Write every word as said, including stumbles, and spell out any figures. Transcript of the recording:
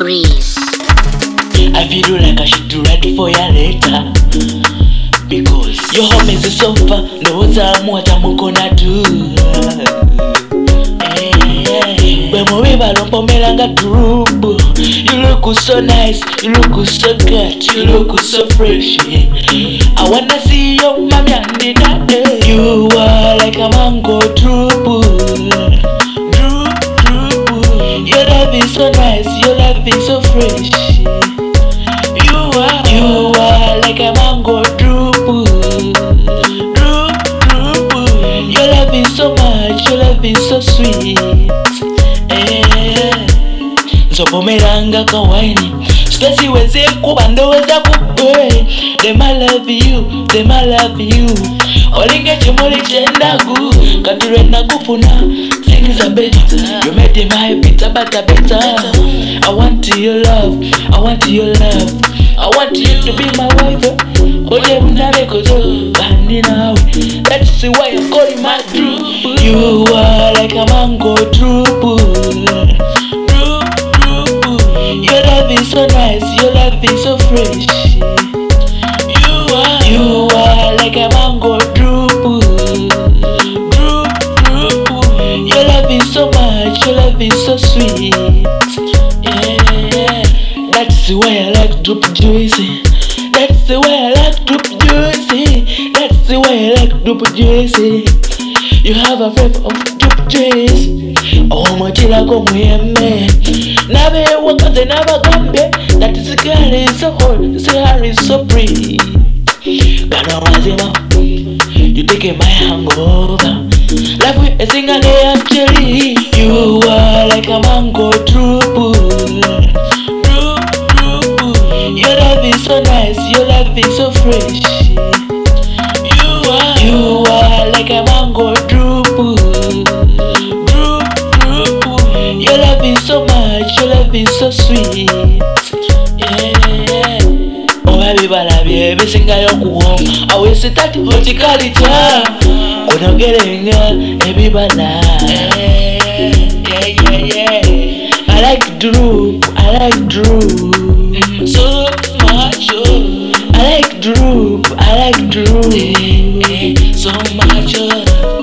freeze. I feel like I should do right for you later, because your home is a sofa, no time what I'm gonna do. When we were on Pomelanga Trouble, you look so nice, you look so good, you look so fresh. I wanna see your mommy and daddy. You are like a mango trouble. Your love is so nice, your love is so fresh. You are, you are like a mango trouble. Your love is so much, your love is so sweet. Nzopomelanga kawaini Stasi weze kuba ndoweza kubwe. Them I love you, them I love you. Olinge chimoli chendagu Kature na kufuna things are better. You made my better better better. I want your love, I want your love. I want you to be my wife. Oje mnale kozo bandi nawe. That's why I call you my true. You are like a mango trouble. Your love is so nice, your love is so fresh. You are, you are like a mango trouble. Your love is so much, your love is so sweet. Yeah, that's the way I like to produce it. That's the way I like to produce it. That's the way I like to produce it. You have a flavor of juice. Oh, my chila go mweme. Nabe wakaze nabagambe. That is a girl is so hot, say her is so pretty. Gano mazima, you take my hangover. Life with a singer they actually. You are like a mango trouble. Your love is so nice, your love is so fresh. You are, you are like a mango trouble. Your love is so much, your love is so sweet. Yeah. Oh baby balabi ebisinga yokuwo awese tati horticulture ono gerenga ebibala. Yeah, yeah, yeah. I like droop, I like droop mm, so much. Oh. I like droop, I like droop yeah, yeah, so much. Oh.